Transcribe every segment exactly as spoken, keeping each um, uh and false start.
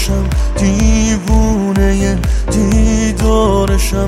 عاشقشم، دیوونه دیدارشم،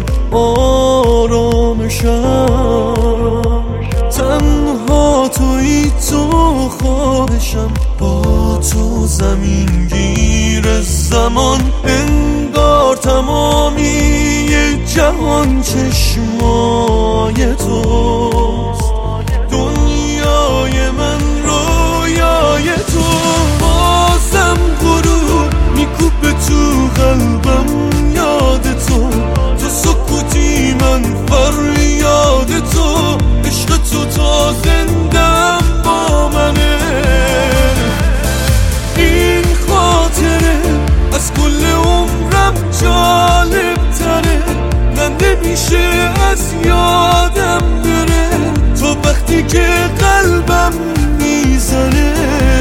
آرامشم. تنها تویی تو خواهشم، با تو زمین گیر زمان، انگار تمامی جهان چشمای توست. دنیای من رویای تو، بازم غرور میکوبه تو قلبم یاد تو. تو سکوتی من فریاد تو، عشق تو تا زندم با منه. این خاطره از کل عمرم جالب تره، نه نمیشه از یادم بره تو وقتی که قلبم میزنه.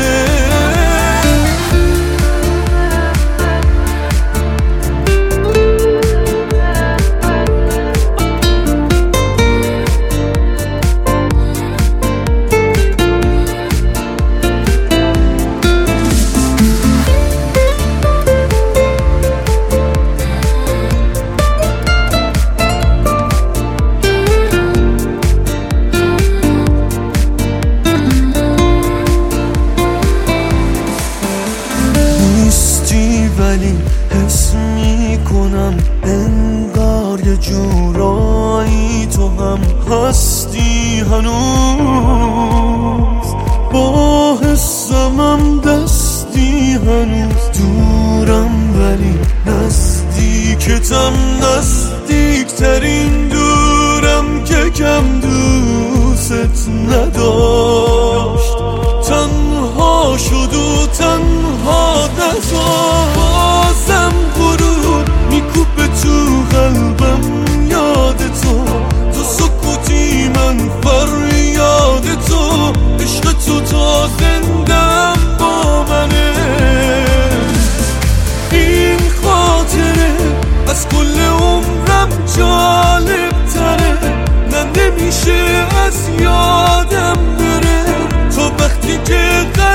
ولی حس میکنم انگار یه جورایی تو هم هستی هنوز. با حسمم دستی هنوز، دورم ولی نزدیکتم، نزدیکترین دورم که کم دوست نداشت. تنها شد و تنها نزار، بازم غرور میکوبه تو قلبم یاد تو. تو سکوتی من فریاد تو، عشق تو تا زندم با منه. این خاطره از کل عمرم جالب تره، نه نمیشه از یادم بره تو وقتی که